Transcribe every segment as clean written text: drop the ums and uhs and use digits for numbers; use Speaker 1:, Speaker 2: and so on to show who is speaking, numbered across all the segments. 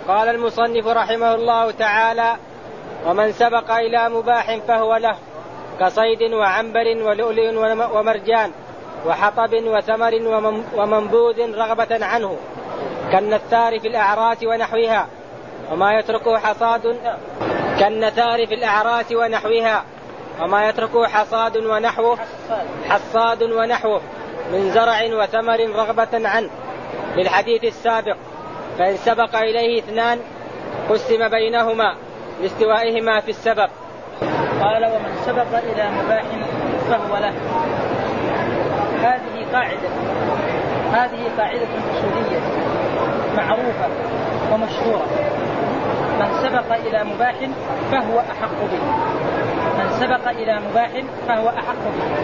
Speaker 1: قال المصنف رحمه الله تعالى: ومن سبق إلى مباح فهو له، كصيد وعنبر ولؤلؤ ومرجان وحطب وثمر ومنبوذ رغبة عنه، كالنثار في الأعراس ونحوها وما يتركه حصاد ونحوه من زرع وثمر رغبة عنه، للحديث السابق. فإن سبق إليه اثنان قسم بينهما لاستوائهما في السبب.
Speaker 2: قال: ومن سبق إلى مباح فهو له. هذه قاعدة أصولية معروفة ومشهورة: من سبق إلى مباح فهو أحق به، من سبق إلى مباح فهو أحق به.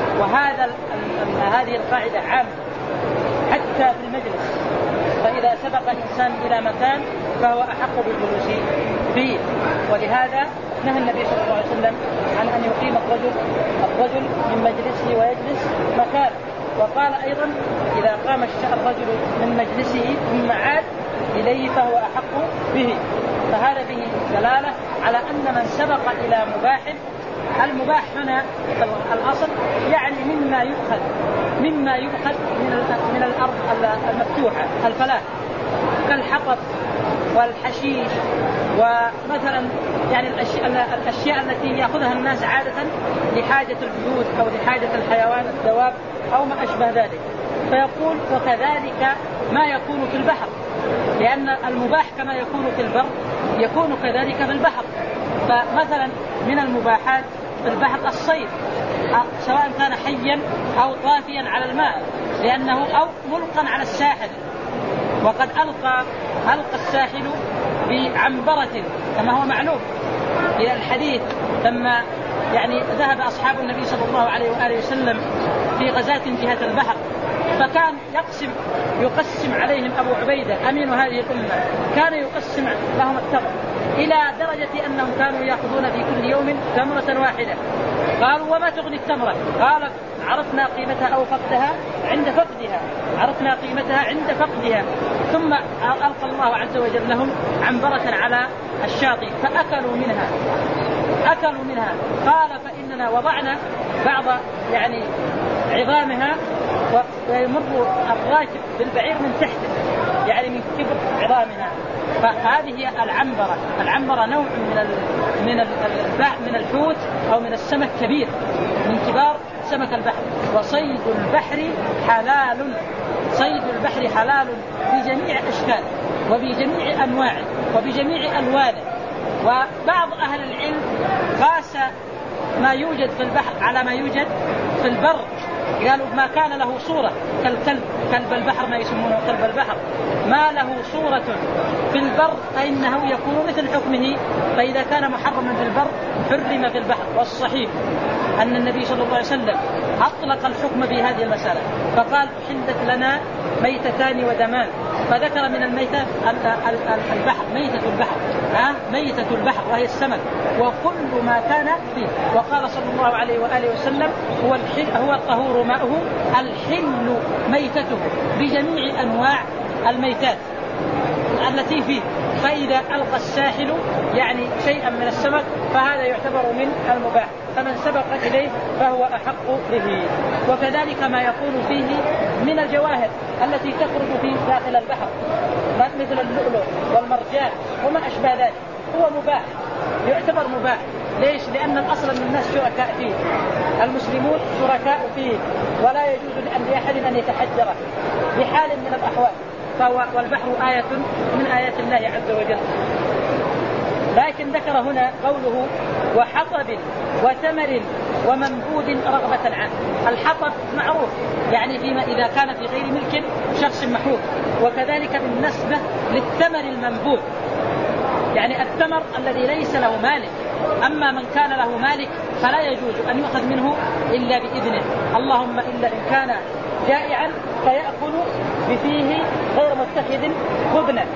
Speaker 2: هذه القاعدة عامة حتى في المجلس، فإذا سبق إنسان إلى مكان فهو أحق بالجلوس فيه. ولهذا نهى النبي صلى الله عليه وسلم عن أن يقيم الرجل من مجلسه ويجلس مكانه، وقال أيضا: إذا قام الرجل من مجلسه ثم عاد إليه فهو أحق به. فهذا به دلالة على أن من سبق إلى مباح، المباح هنا الأصل يعني مما يؤخذ من الأرض المفتوحة الفلاح، كالحطب والحشيش، ومثلا يعني الأشياء التي يأخذها الناس عادة لحاجة البيوت أو لحاجة الحيوان الدواب أو ما أشبه ذلك. فيقول: وكذلك ما يكون في البحر، لأن المباح كما يكون في البر يكون كذلك في البحر. فمثلا من المباحات في البحر الصيد، سواء كان حيا أو طافيا على الماء، لأنه أو ملقا على الساحل. وقد ألقى الساحل بعنبرة كما هو معلوم إلى الحديث، لما يعني ذهب أصحاب النبي صلى الله عليه وآله وسلم في غزاة جهة البحر، فكان يقسم عليهم أبو عبيدة أمين هذه الأمة، كان يقسم لهم التمر إلى درجة أنهم كانوا يأخذون في كل يوم تمرة واحدة. قالوا: وما تغني التمرة؟ قال: عرفنا قيمتها أو فقدها عند فقدها، عرفنا قيمتها عند فقدها. ثم ألقى الله عز وجل لهم عنبرة على الشاطئ فأكلوا منها. قال: فإننا وضعنا بعض يعني عظامها ويمر الراكب بالبعير من تحته، يعني من كبر عظامها. فهذه هي العنبرة نوع من الحوت أو من السمك كبير من كبار سمك البحر. وصيد البحر حلال بجميع أشكاله وبجميع أنواعه وبجميع ألوانه. وبعض أهل العلم قاس ما يوجد في البحر على ما يوجد في البر، قالوا: ما كان له صورة كلب البحر، ما يسمونه كلب البحر، ما له صورة في البر فإنه يكون مثل حكمه، فإذا كان محرما في البر حرم في البحر. والصحيح أن النبي صلى الله عليه وسلم أطلق الحكم في هذه المسألة، فقال: أحلت لنا ميتتان ودمان، فذكر من الميتة البحر، ميتة البحر وهي السمك وكل ما كان فيه. وقال صلى الله عليه وآله وسلم: هو الطهور ماؤه الحل ميتته، بجميع أنواع الميتات التي فيه. فإذا ألقى الساحل يعني شيئا من السمك فهذا يعتبر من المباح، فمن سبق إليه فهو أحق به. وكذلك ما يكون فيه من الجواهر التي تخرج في داخل البحر مثل اللؤلؤ والمرجان وما أشبه ذلك، هو مباح، يعتبر مباح. ليش؟ لأن الأصل أن الناس شركاء فيه، المسلمون شركاء فيه، ولا يجوز لأحد أن يتحجره بحال من الأحوال. والبحر آية من آيات الله عز وجل. لكن ذكر هنا قوله: وحطب وثمر ومنبوذ رغبة عنه. الحطب معروف يعني فيما إذا كان في غير ملك شخص محروم، وكذلك بالنسبة للثمر المنبوذ، يعني الثمر الذي ليس له مالك. أما من كان له مالك فلا يجوز أن يؤخذ منه إلا بإذنه، اللهم إلا إن كان جائعا فيأكل بفيه غير متخذ خبنا.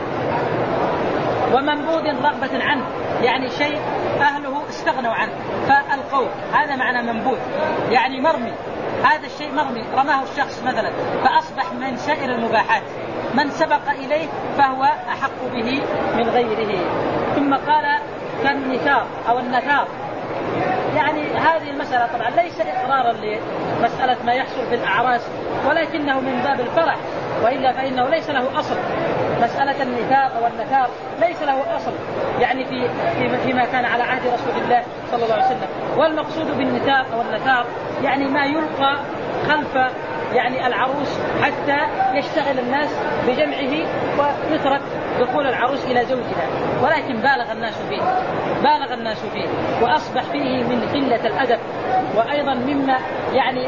Speaker 2: ومنبوذ رغبة عنه يعني شيء أهله استغنوا عنه فالقوه، هذا معنى منبوذ، يعني مرمي، هذا الشيء مرمي رماه الشخص مثلا فأصبح من سائر المباحات، من سبق إليه فهو أحق به من غيره. ثم قال كالنثار أو النثار، يعني هذه المسألة طبعا ليس إقرارا لمسألة ما يحصل في الأعراس، ولكنه من باب الفرح، وإلا فإنه ليس له أصل. مسألة النثار أو النثار ليس له أصل يعني فيما كان على عهد رسول الله صلى الله عليه وسلم. والمقصود بالنثار أو النثار يعني ما يلقى خلف يعني العروس حتى يشتغل الناس بجمعه ويترك دخول العروس إلى زوجها، ولكن بالغ الناس فيه وأصبح فيه من قلة الأدب، وأيضا مما يعني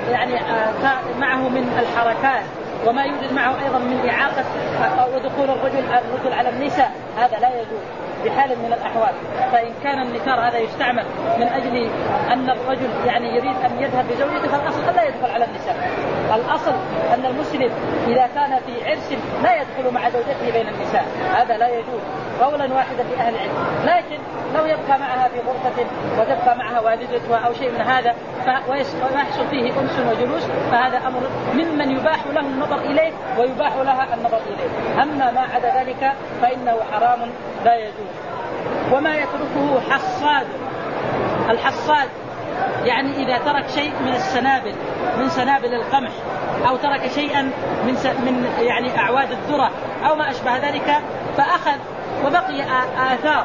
Speaker 2: معه من الحركات، وما يوجد معه أيضا من إعاقة ودخول الرجل على النساء. هذا لا يجوز بحال من الأحوال. فإن كان النثار هذا يستعمل من أجل أن الرجل يعني يريد أن يذهب بزوجته، فالأصل أن لا يدخل على النساء. الأصل أن المسلم إذا كان في عرس لا يدخل مع زوجته بين النساء، هذا لا يجوز قولا واحدا لأهل العلم. لكن لو يبقى معها في غرفة وتبقى معها والدتها أو شيء من هذا ويحصل فيه أنس وجلوس، فهذا أمر ممن يباح له النظر إليه ويباح لها النظر إليه. أما ما عدا ذلك فإنه حرام لا يجوز. وما يتركه حصاد. الحصاد يعني إذا ترك شيء من السنابل، من سنابل القمح، أو ترك شيئا من يعني أعواد الذرة أو ما أشبه ذلك، فأخذ وبقي آثار.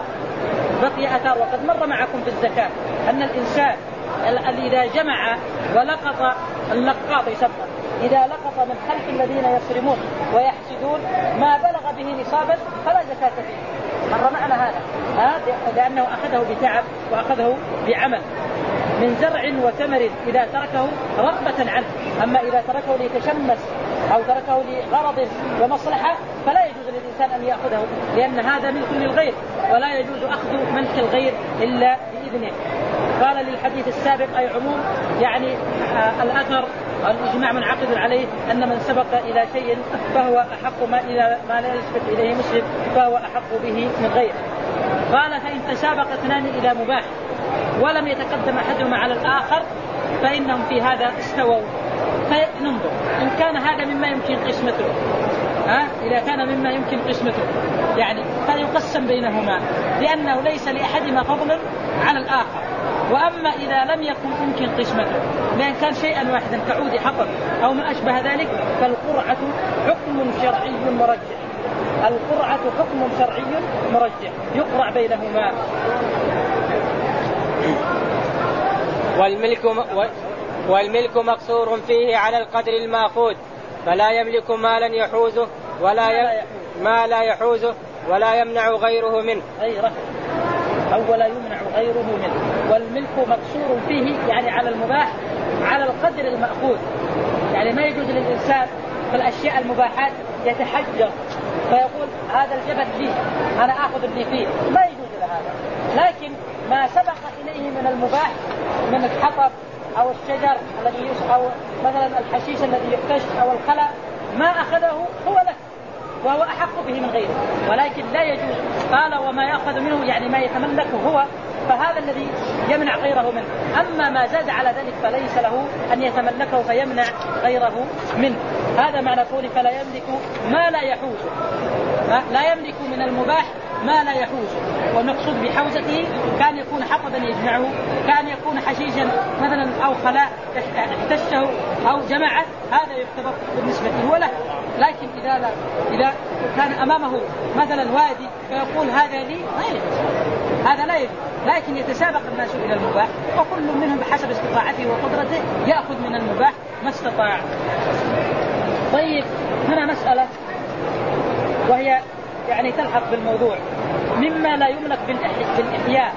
Speaker 2: وقد مر معكم في الزكاة أن الإنسان إذا جمع ولقط، اللقاط يسمى، إذا لقط من خلف الذين يصرمون ويحسدون ما بلغ به نصابا فلا زكاة فيه. مر معنا هذا لأنه أخذه بتعب وأخذه بعمل من زرع وثمر إذا تركه رغبة عنه. أما إذا تركه ليتشمس أو تركه لغرض ومصلحة فلا يجوز للإنسان أن يأخذه، لأن هذا ملك للغير، ولا يجوز أخذ ملك الغير إلا بإذنه. قال للحديث السابق أي عموم يعني الأثر الإجماع منعقد عليه أن من سبق إلى شيء فهو أحق ما لا يسبق إليه مسلم فهو أحق به من غيره. قال فإن تسابق اثنان إلى مباح ولم يتقدم أحدهما على الآخر فإنهم في هذا استووا. فننظر إن كان هذا مما يمكن قسمته، إذا كان مما يمكن قسمته يعني فيقسم بينهما، لأنه ليس لأحدهما فضل على الآخر. وأما إذا لم يكن يمكن قسمته لأن كان شيئا واحدا كعود حطب أو ما أشبه ذلك، فالقرعة حكم شرعي مرجح. القرعة حكم شرعي مرجح يقرع بينهما.
Speaker 1: والملك مقصور فيه على القدر المأخوذ، فلا يملك مالا يحوزه ما لا يحوزه ولا يمنع غيره منه.
Speaker 2: أي رفع أو ولا يمنع غيره منه. والملك مقصور فيه يعني على المباح على القدر المأخوذ، يعني ما يجوز للإنسان في الأشياء المباحات يتحجر فيقول هذا الجبل لي أنا أخذ اللي فيه، ما يجوز لهذا. لكن ما سبق إليه من المباح من الحطب أو الشجر الذي أو مثلا الحشيش الذي يحتش أو الخلا، ما أخذه هو له وهو أحق به من غيره، ولكن لا يجوز. قال وما يأخذ منه يعني ما يتملكه هو، فهذا الذي يمنع غيره منه. أما ما زاد على ذلك فليس له أن يتملكه فيمنع غيره منه. هذا معنى قوله فلا يملك ما لا يحوزه، لا يملك من المباح ما لا يحوزه. والمقصود بحوزته كان يكون حطبا يجمعه، كان يكون حشيشا مثلا أو خلاء احتشه أو جمعه، هذا يعتبر بالنسبة له له. لكن إذا كان أمامه مثلا وادي فيقول هذا لي، هذا لا يجوز. لكن يتسابق الناس إلى المباح وكل منهم بحسب استطاعته وقدرته يأخذ من المباح ما استطاع. طيب هنا مسألة وهي يعني تلحق بالموضوع مما لا يملك بالإحياء.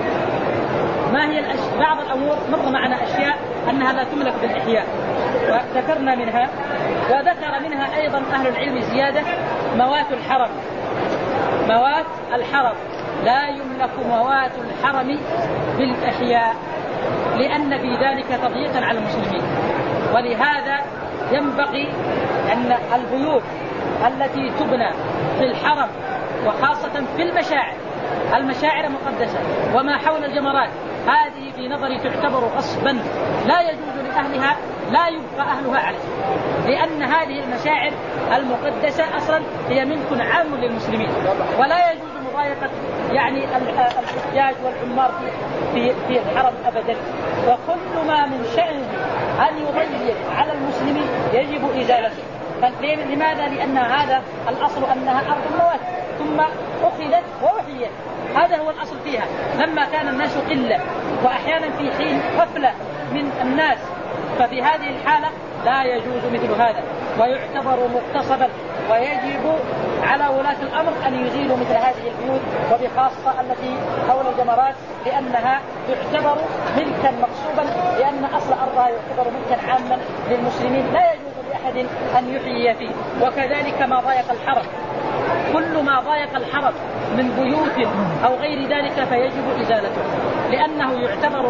Speaker 2: ما هي بعض الأمور مر معنا أشياء أنها لا تملك بالإحياء وذكرنا منها، وذكر منها أيضا أهل العلم زيادة موات الحرم. موات الحرم لا يملك موات الحرم بالإحياء لأن في ذلك تضييقا على المسلمين. ولهذا ينبغي أن البيوت التي تبنى في الحرم وخاصة في المشاعر المقدسة وما حول الجمرات، هذه في نظري تعتبر غصبا، لا يجوز لأهلها لا يبقى أهلها عليه، لأن هذه المشاعر المقدسة أصلا هي ملك عام للمسلمين، ولا يجوز مضايقة يعني الحجاج والعمار في الحرم أبدا. وكل ما من شأنه أن يضيق على المسلمين يجب إزالته. لماذا؟ لأن هذا الأصل أنها أرض الموات ثم أخذت وأحيت، هذا هو الأصل فيها. لما كان الناس قلة وأحيانا في حين غفلة من الناس، ففي هذه الحالة لا يجوز مثل هذا ويعتبر مغتصبا، ويجب على ولاة الأمر أن يزيلوا مثل هذه البيوت، وبخاصة التي حول الجمرات، لأنها تعتبر ملكا مغصوبا، لأن أصل أرضها يعتبر ملكا عاما للمسلمين لا يجوز لأحد أن يحيي فيه. وكذلك ما ضايق الحرم، كل ما ضايق الحرم من بيوت أو غير ذلك فيجب إزالته، لأنه يعتبر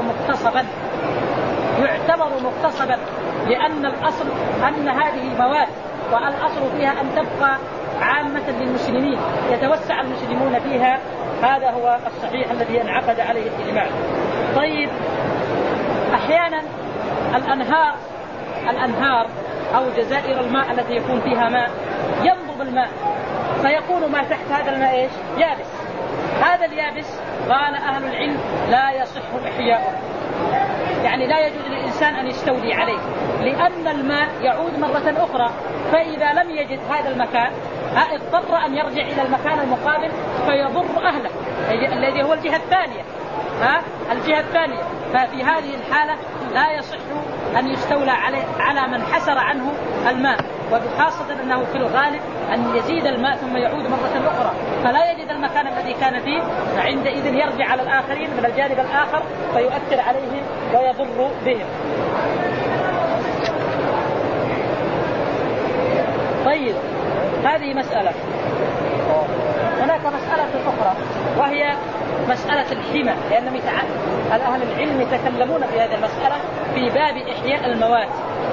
Speaker 2: مغتصبا، لأن الأصل أن هذه مواد، والأصل فيها أن تبقى عامة للمسلمين يتوسع المسلمون فيها. هذا هو الصحيح الذي انعقد عليه الإجماع. طيب، أحيانا الأنهار أو جزائر الماء التي يكون فيها ماء ينضب الماء فيكون ما تحت هذا الماء إيش؟ يابس. هذا اليابس قال أهل العلم لا يصح إحياؤه، يعني لا يجوز للإنسان أن يستولي عليه، لأن الماء يعود مرة أخرى، فإذا لم يجد هذا المكان اضطر أن يرجع إلى المكان المقابل فيضر أهله الذي هو الجهة الثانية. ففي هذه الحالة لا يصح أن يستولى على من حسر عنه الماء، وبخاصة أنه في الغالب أن يزيد الماء ثم يعود مرة أخرى، فلا يجد المكان الذي كان فيه، فعندئذ يرجع على الآخرين من الجانب الآخر فيؤثر عليهم ويضر بهم. طيب، هذه مسألة. هناك مسألة أخرى وهي مسألة الحمى، لأن أهل العلم يتكلمون في هذه المسألة في باب إحياء الموات.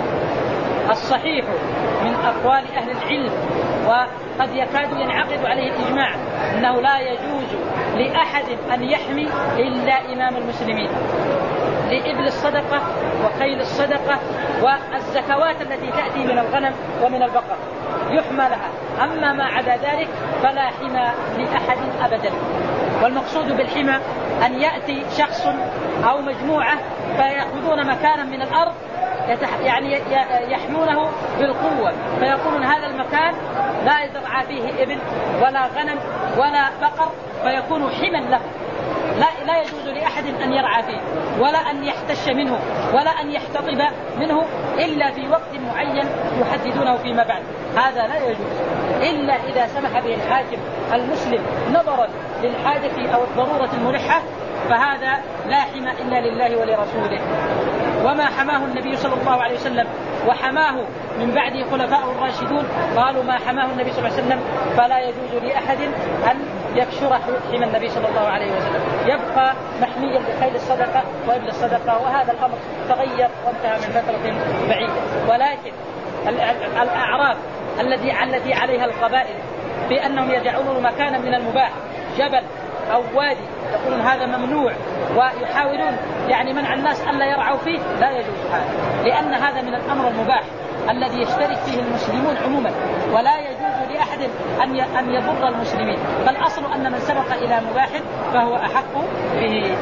Speaker 2: الصحيح من أقوال أهل العلم، وقد يكاد ينعقد عليه الإجماع، أنه لا يجوز لأحد أن يحمي إلا إمام المسلمين، لإبل الصدقة وخيل الصدقة والزكوات التي تأتي من الغنم ومن البقر يحمى لها. أما ما عدا ذلك فلا حمى لأحد أبدا. والمقصود بالحمى أن يأتي شخص أو مجموعة فيأخذون مكانا من الأرض يعني يحمونه بالقوة، فيقولون هذا المكان لا يزرع فيه إبل ولا غنم ولا بقر، فيكون حما له، لا يجوز لأحد أن يرعى فيه ولا أن يحتش منه ولا أن يحتطب منه إلا في وقت معين يحددونه فيما بعد. هذا لا يجوز إلا إذا سمح به الحاكم المسلم نظرا للحاجة أو الضرورة الملحة، فهذا لا حمى إلا لله ولرسوله. وما حماه النبي صلى الله عليه وسلم وحماه من بعده خلفاء الراشدون، قالوا ما حماه النبي صلى الله عليه وسلم فلا يجوز لأحد أن يكسر حمى النبي صلى الله عليه وسلم، يبقى محميا بخيل الصدقة وإبل الصدقة. وهذا الأمر تغير وانتهى من فترة بعيدة. ولكن الأعراف التي عليها القبائل بأنهم يجعلون مكانا من المباح جبل أو وادي يقولون هذا ممنوع، ويحاولون يعني منع الناس ألا يرعوا فيه، لا يجوز هذا، لأن هذا من الأمر المباح الذي يشترك فيه المسلمون عموما، ولا يجوز لأحد أن يضر المسلمين، فالأصل أن من سبق إلى مباح فهو أحق به.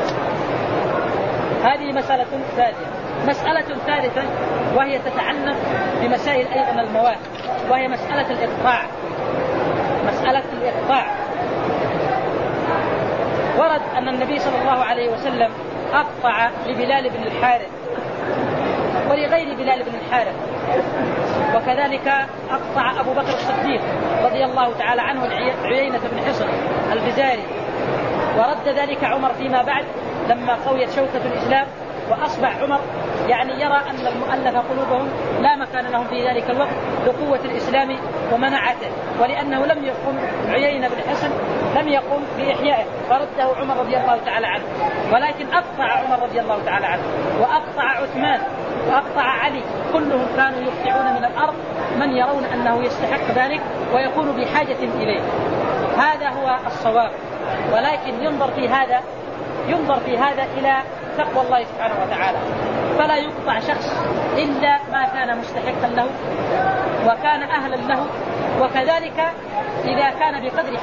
Speaker 2: هذه مسألة ثانية. مسألة ثالثة وهي تتعلق بمسائل أيضا المواد، وهي مسألة الإقطاع. ورد أن النبي صلى الله عليه وسلم أقطع لبلال بن الحارث ولغير بلال بن الحارث، وكذلك أقطع أبو بكر الصديق رضي الله تعالى عنه عيينة بن حصن الفزاري، ورد ذلك عمر فيما بعد لما قويت شوكة الإسلام وأصبح عمر يعني يرى أن المؤلف قلوبهم لا مكان لهم في ذلك الوقت لقوة الإسلام ومنعته، ولأنه لم يقم عيينة بن حصن لم يقم بإحيائه، فرده عمر رضي الله تعالى عنه. ولكن أقطع عمر رضي الله تعالى عنه، وأقطع عثمان، وأقطع علي، كلهم كانوا يقطعون من الأرض من يرون أنه يستحق ذلك ويكون بحاجة إليه. هذا هو الصواب. ولكن ينظر في هذا إلى تقوى الله سبحانه وتعالى، فلا يقطع شخص إلا ما كان مستحقا له وكان أهلا له، وكذلك إذا كان بقدر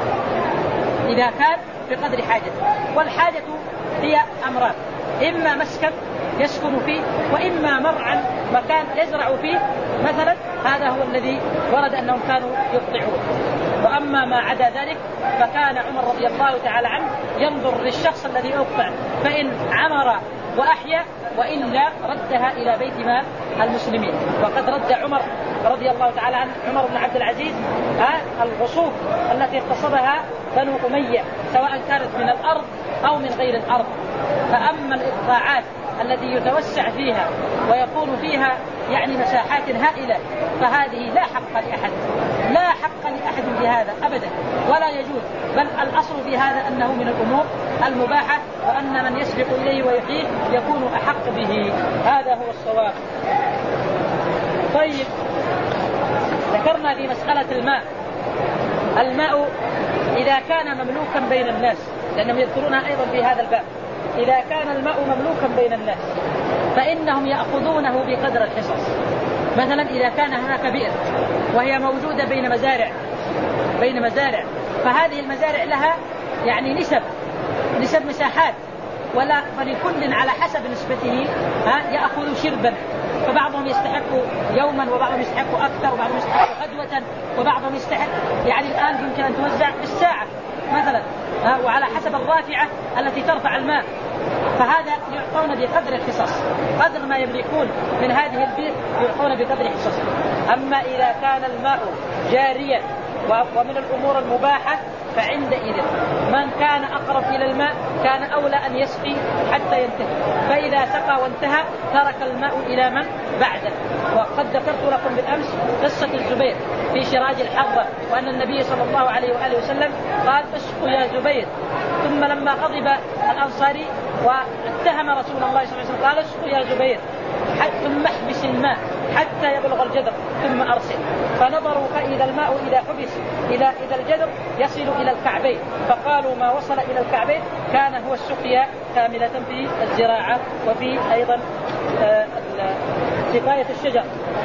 Speaker 2: حاجة. والحاجة هي أمران: إما مسكن يسكن فيه، وإما مرعا مكان يزرع فيه مثلا، هذا هو الذي ورد أنهم كانوا يقطعون. وأما ما عدا ذلك فكان عمر رضي الله تعالى عنه ينظر للشخص الذي يقطع، فإن عمر وأحيا وإلا ردها إلى بيت مال المسلمين. وقد رد عمر رضي الله تعالى عنه عمر بن عبد العزيز الغصوب التي اغتصبها بنو أمية، سواء كانت من الأرض أو من غير الأرض. فأما الإقطاعات التي يتوسع فيها ويكون فيها يعني مساحات هائلة فهذه لا حق لأحد بهذا أبدا ولا يجوز، بل الأصل في هذا أنه من الأمور المباحة، وأن من يسبق إليه ويحييه يكون أحق به. هذا هو الصواب. طيب، ذكرنا في مسألة الماء إذا كان مملوكا بين الناس، لأنهم يذكرونها أيضا في هذا الباب، إذا كان الماء مملوكا بين الناس فإنهم يأخذونه بقدر الحصص. مثلا إذا كان هناك بئر وهي موجودة بين مزارع، فهذه المزارع لها يعني نسب مساحات، فلكل على حسب نسبته يأخذ شربا، فبعضهم يستحق يوما، وبعضهم يستحق أكثر، وبعضهم يستحق غدوة، وبعضهم يستحق يعني الآن يمكن أن توزع بالساعة مثلا، وعلى حسب الرافعة التي ترفع الماء. فهذا يعطون بقدر الحصص، قدر ما يملكون من هذه البئر يعطون بقدر حصص. أما إذا كان الماء جاريا ومن الأمور المباحة فعندئذ من كان أقرب إلى الماء كان أولى أن يسقي حتى ينتهي، فإذا سقى وانتهى ترك الماء إلى من بعده. وقد ذكرت لكم بالأمس قصة الزبير في شراج الحرة، وأن النبي صلى الله عليه وآله وسلم قال: اسقوا يا زبير. ثم لما غضب الأنصاري واتهم رسول الله صلى الله عليه وسلم قال: اسقوا يا زبير ثم احبس الماء حتى يبلغ الجدر ثم أرسل. فنظروا فإذا الماء إذا حبس إذا الجدر يصل إلى الكعبين، فقالوا ما وصل إلى الكعبين كان هو السقيا كاملة في الزراعة وفي أيضا سقاية الشجر.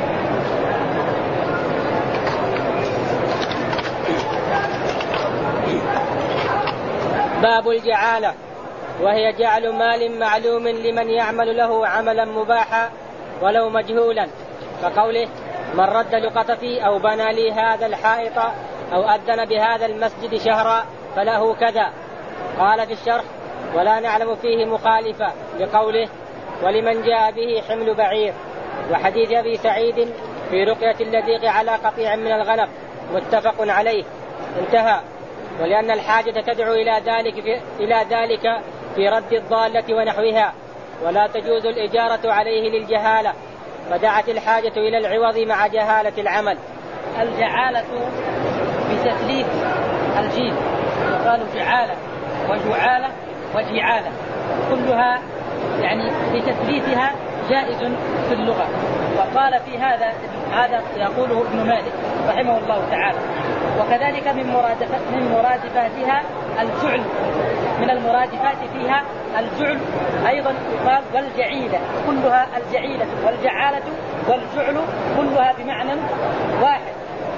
Speaker 1: باب الجعالة، وهي جعل مال معلوم لمن يعمل له عملا مباحا ولو مجهولا، كقوله: من رد لقطتي أو بنى لي هذا الحائط أو أذن بهذا المسجد شهرا فله كذا. قال في الشرح: ولا نعلم فيه مخالفة لقوله: ولمن جاء به حمل بعير. وحديث أبي سعيد في رقية اللديق على قطيع من الغنم متفق عليه. انتهى. ولأن الحاجة تدعو إلى ذلك في رد الضالة ونحوها، ولا تجوز الإجارة عليه للجهالة، فدعت الحاجة إلى العوض مع جهالة العمل.
Speaker 2: الجعالة بتثليث الجيم، وقالوا جعالة وجعالة وجعالة، كلها يعني بتثليثها جائز في اللغة. وقال في هذا يقوله ابن مالك رحمه الله تعالى. وكذلك من مرادفاتها الجعل، من المرادفات فيها الجعل أيضا يقال والجعيلة، كلها الجعيلة والجعالة والجعل كلها بمعنى واحد.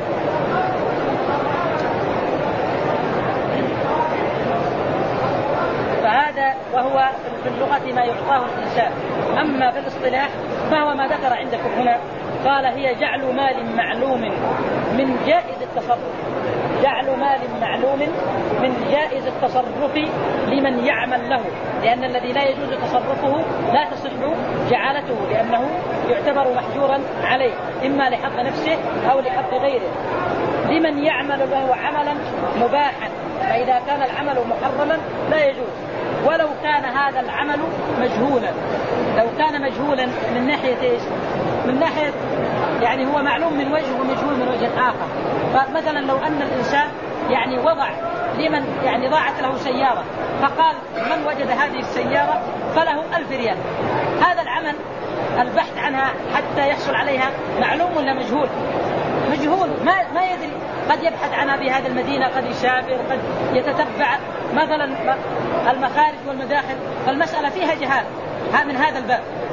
Speaker 2: فهذا وهو في اللغة ما يعطاه الإنسان. أما في الاصطلاح فهو ما ذكر عندكم هنا، قال: هي جعل مال معلوم من جائز التصرف، جعل مال معلوم من جائز التصرف لمن يعمل له، لأن الذي لا يجوز تصرفه لا تصح جعالته، لأنه يعتبر محجورا عليه إما لحق نفسه أو لحق غيره. لمن يعمل له عملا مباحا، فإذا كان العمل محرما لا يجوز، ولو كان هذا العمل مجهولا. لو كان مجهولا من ناحية إيش؟ من ناحية يعني هو معلوم من وجه ومجهول من وجه آخر. فمثلا لو أن الإنسان يعني وضع لمن يعني ضاعت له سيارة، فقال: من وجد هذه السيارة فله 1000 ريال. هذا العمل البحث عنها حتى يحصل عليها معلوم ولا مجهول؟ مجهول، ما يدري، قد يبحث عنها في هذه المدينة، قد يسافر، قد يتتبع مثلا المخارج والمداخل، فالمسألة فيها جهال من هذا الباب.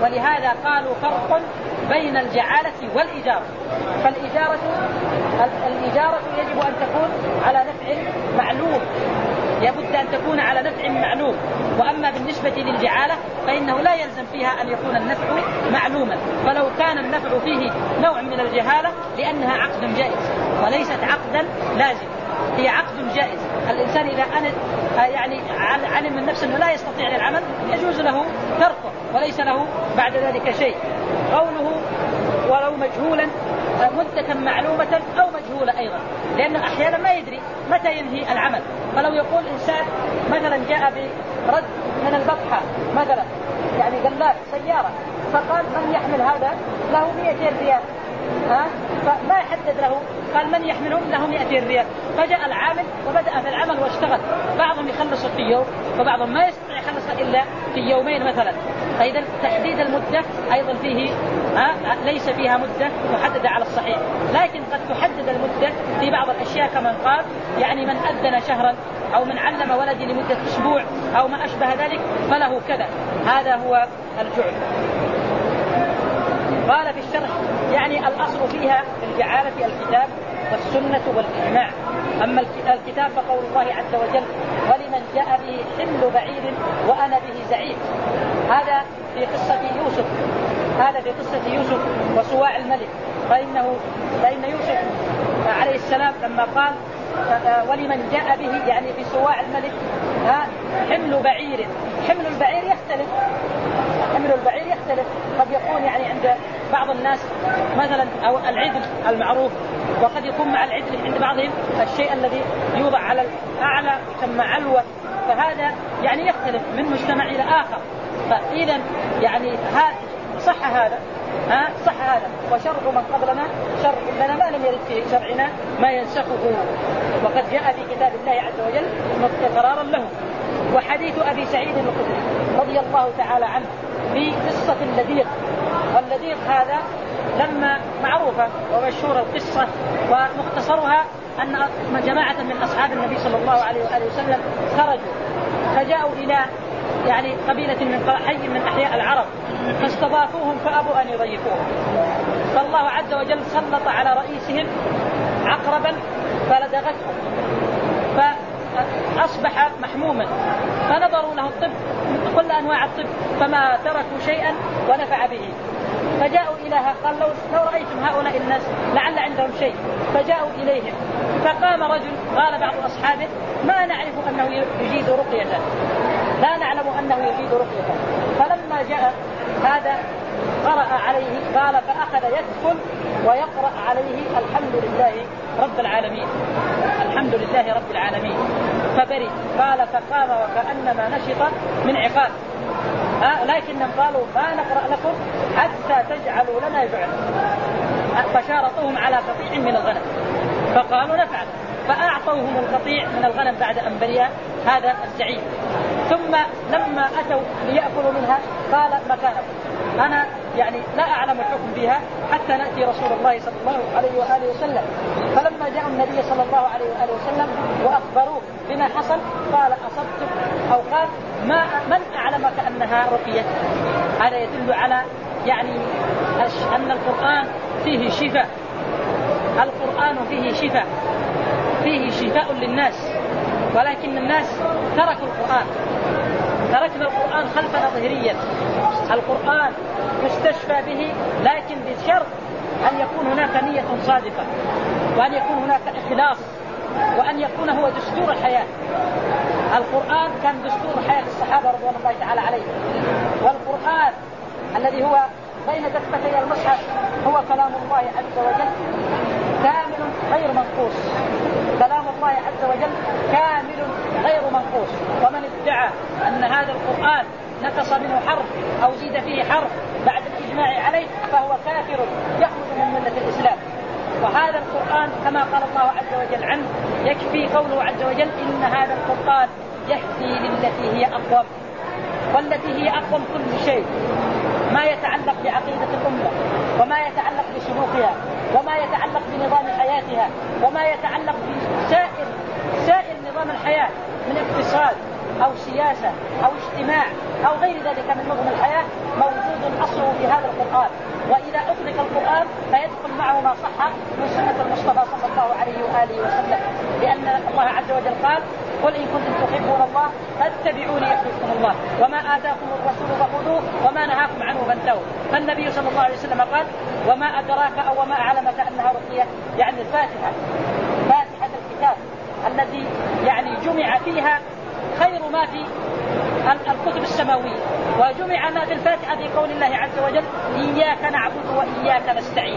Speaker 2: ولهذا قالوا فرق بين الجعالة والإجارة. فالإجارة يجب أن تكون على نفع معلوم، يبد أن تكون على نفع معلوم. وأما بالنسبة للجعالة فإنه لا يلزم فيها أن يكون النفع معلوما، فلو كان النفع فيه نوع من الجهالة لأنها عقد جائز وليست عقدا لازم، هي عقد جائز. الإنسان إذا علم من نفسه أنه لا يستطيع العمل يجوز له تركه وليس له بعد ذلك شيء. قوله ولو مجهولا مدة معلومة أو مجهولة أيضا، لأنه أحيانا ما يدري متى ينهي العمل. فلو يقول إنسان مثلا جاء برد من البطحة مثلا، يعني قلاب سيارة، فقال من يحمل هذا له 200 ريال، فما يحدد له، قال من يحملهم له 200 ريال. فجاء العامل وبدأ في العمل واشتغل، بعضهم يخلص في يوم وبعضهم ما يستطيع يخلص إلا في يومين مثلا. فإذا تحديد المدة أيضا فيه ليس فيها مدة محددة على الصحيح، لكن قد تحدد المدة في بعض الأشياء كمن قال يعني من أذن شهرا أو من علم ولدي لمدة أسبوع أو ما أشبه ذلك فله كذا. هذا هو الجعل. قال في الشرح يعني الأصل فيها في الجعالة الكتاب والسنة والإجماع. أما الكتاب فقول الله عز وجل ولمن جاء به حمل بعير وأنا به زعيم. هذا في قصة يوسف وسواع الملك. فإن يوسف عليه السلام لما قال ولمن جاء به يعني في سواع الملك حمل بعير. حمل البعير يختلف، قد يكون يعني عند بعض الناس مثلا أو العدل المعروف، وقد يكون مع العدل عند بعضهم الشيء الذي يوضع على الأعلى يسمى علوة، فهذا يعني يختلف من مجتمع إلى آخر. فإذا يعني صح هذا وشرع من قبلنا شرع لنا ما لم يرد في شرعنا ما ينسخه، وقد جاء في كتاب الله عز وجل قرارا له. وحديث أبي سعيد الخدري رضي الله تعالى عنه في قصة اللذيذ. واللذيذ هذا لما معروفة ومشهورة القصة، ومختصرها أن جماعة من أصحاب النبي صلى الله عليه وآله وسلم خرجوا فجاءوا إلى يعني قبيلة من حي من أحياء العرب فاستضافوهم فأبوا أن يضيفوهم، فالله عز وجل سلط على رئيسهم عقربا فلدغته فأصبح محموما، فنظروا له الطب كل أنواع الطب فما تركوا شيئا ونفع به. فجاءوا إليها قال لو رأيتم هؤلاء الناس لعل عندهم شيء، فجاءوا إليهم فقام رجل قال بعض أصحابه ما نعرف أنه يجيد رقية، لا نعلم أنه يجيد رقية. فلما جاء هذا قرأ عليه قال فأخذ يدخل ويقرأ عليه الحمد لله رب العالمين الحمد لله رب العالمين فبرئ. قال فقام وكأنما نشط من عقال، لكنهم قالوا ما نقرأ لكم حتى تجعلوا لنا جعلا. فشارطوهم على قطيع من الغنم فقالوا نفعل، فأعطوهم القطيع من الغنم بعد أن برئ هذا الزعيم. ثم لما أتوا ليأكلوا منها قال مكانكم، أنا يعني لا أعلم الحكم بها حتى نأتي رسول الله صلى الله عليه وآله وسلم. فلما جاء النبي صلى الله عليه وآله وسلم وأخبروه بما حصل قال أصبتم، أو قال من أعلمك أنها رقية. هذا يدل على يعني أن القرآن فيه شفاء، القرآن فيه شفاء، فيه شفاء للناس، ولكن الناس تركوا القرآن، تركنا القرآن خلفنا ظهريا. القرآن يستشفى به لكن بشرط أن يكون هناك نية صادقة، وأن يكون هناك إخلاص، وأن يكون هو دستور الحياة. القرآن كان دستور حياة الصحابة رضوان الله تعالى عليهم، والقرآن الذي هو بين دفتي المصحف هو كلام الله عز وجل كامل غير منقوص، كلام الله عز وجل كامل غير منقوص. ومن ادعى أن هذا القرآن نقص منه حرف أو زيد فيه حرف بعد الإجماع عليه فهو كافر يخرج من ملة الإسلام. وهذا القرآن كما قال الله عز وجل عنه يكفي قوله عز وجل إن هذا القرآن يهدي للتي هي أقوم، والتي هي أقوم كل شيء، ما يتعلق بعقيدة الأمة، وما يتعلق بسلوكها، وما يتعلق بنظام حياتها، وما يتعلق بسائر نظام الحياة من اقتصاد أو سياسة أو اجتماع أو غير ذلك من نظم الحياة موجود أصله في هذا القرآن، وإذا أطلق القرآن فيدخل معه ما صح من سنة المصطفى صلى الله عليه وآله وسلم، لأن الله عز وجل قال: قل إن كنتم تحبون الله فاتبعوني يحببكم الله وما آتاكم الرسول فخذوه وما نهاكم عنه فانتهوا. فالنبي صلى الله عليه وسلم قال: وما أدراك أو وما أعلمك أنها رقية، يعني الفاتحة، فاتحة الكتاب التي يعني جمع فيها خير ما في الكتب السماوية، وجمع ما في الفاتحة في قول الله عز وجل: إياك نعبد وإياك نستعين.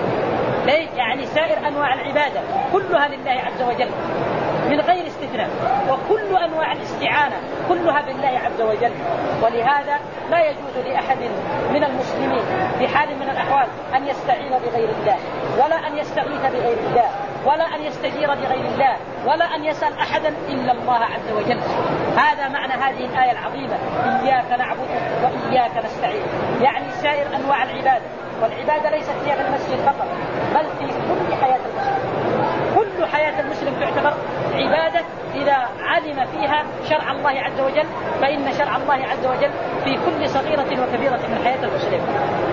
Speaker 2: يعني سائر أنواع العبادة كلها لله عز وجل من غير استثناء، وكل أنواع الاستعانة كلها بالله عز وجل. ولهذا لا يجوز لأحد من المسلمين في حال من الأحوال أن يستعين بغير الله، ولا أن يستغيث بغير الله، ولا أن يستجير بغير الله، ولا أن يسأل أحدا إلا الله عز وجل. هذا معنى هذه الآية العظيمة: إياك نعبد وإياك نستعين، يعني سائر أنواع العبادة. والعبادة ليست هي في المسجد فقط، بل في كل حياة المسلم. كل حياة المسلم تعتبر عبادة إذا علم فيها شرع الله عز وجل، فإن شرع الله عز وجل في كل صغيرة وكبيرة من حياة المسلم.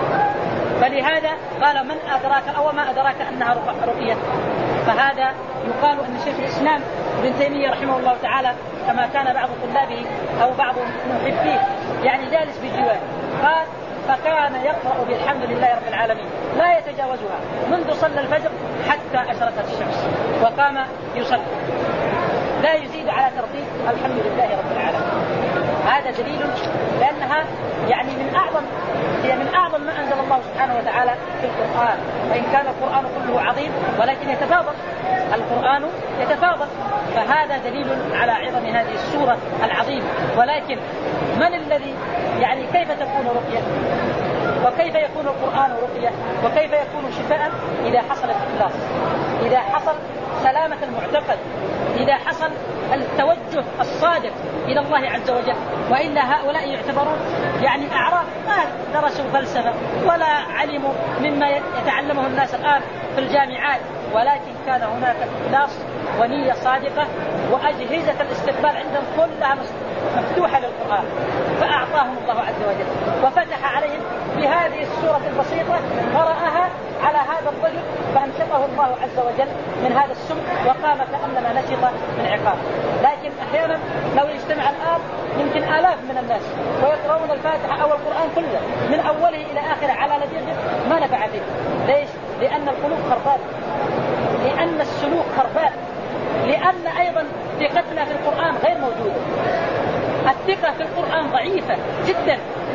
Speaker 2: فلهذا قال: من أدراك أو ما أدراك أنها رقية. فهذا يقال أن شيخ الإسلام ابن تيمية رحمه الله تعالى كما كان بعض طلابه أو بعض محبيه يعني جالس بجواره، قال: فكان يقرأ بالحمد لله رب العالمين لا يتجاوزها منذ صلى الفجر حتى أشرقت الشمس، وقام يصلي لا يزيد على ترتيب الحمد لله رب العالمين. هذا دليل لأنها يعني من أعظم ما أنزل الله سبحانه وتعالى في القرآن، وإن كان القرآن كله عظيم ولكن يتفاضل، القرآن يتفاضل، فهذا دليل على عظم هذه السورة العظيمة. ولكن من الذي يعني كيف تكون رقية، وكيف يكون القرآن رقية، وكيف يكون شفاء؟ إذا حصل الإخلاص، إذا حصل سلامة المعتقد، إذا حصل التوجه الصادق إلى الله عز وجل. وإلا هؤلاء يعتبرون يعني أعراف ما درسوا فلسفة ولا علموا مما يتعلمه الناس الآن في الجامعات، ولكن كان هناك إخلاص ونية صادقة، وأجهزة الاستقبال عندهم كلها مفتوحة للقرآن، فأعطاهم الله عز وجل وفتح عليهم بهذه السورة البسيطة، قرأها على هذا الرجل فأنشطه الله عز وجل من هذا السم، وقام كأنما نشط من عقاب. لكن أحيانا لو يجتمع الآن يمكن آلاف من الناس ويقرؤون الفاتحة أو القرآن كله من أوله إلى آخره على لديه، ما نفع به. ليش؟ لأن القلوب خربانة، لأن السلوك خربان، لأن أيضا ثقتنا في القرآن غير موجودة، الثقة في القرآن ضعيفة جدا.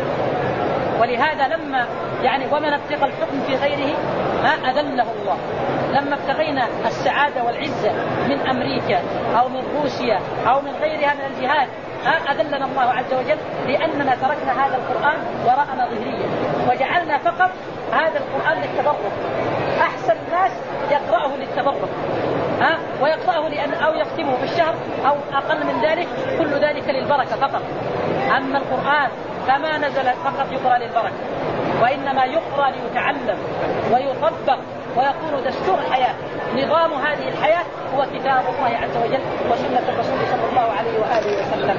Speaker 2: ولهذا لما يعني ومن ابتغى الحكم في غيره ما أذله الله. لما ابتغينا السعادة والعزة من أمريكا أو من روسيا أو من غيرها من الجهات أذلنا الله عز وجل، لأننا تركنا هذا القرآن وراءنا ظهريا، وجعلنا فقط هذا القرآن للتبرك. أحسن الناس يقرأه للتبرك، ويقرأه أو يختمه في الشهر أو أقل من ذلك، كل ذلك للبركة فقط. أما القرآن فما نزل فقط يقرأ للبركة، وإنما يقرأ ليتعلم ويطبق ويكون دستور الحياة. نظام هذه الحياة هو كتاب الله عز وجل وسنة الرسول صلى الله عليه وآله وسلم.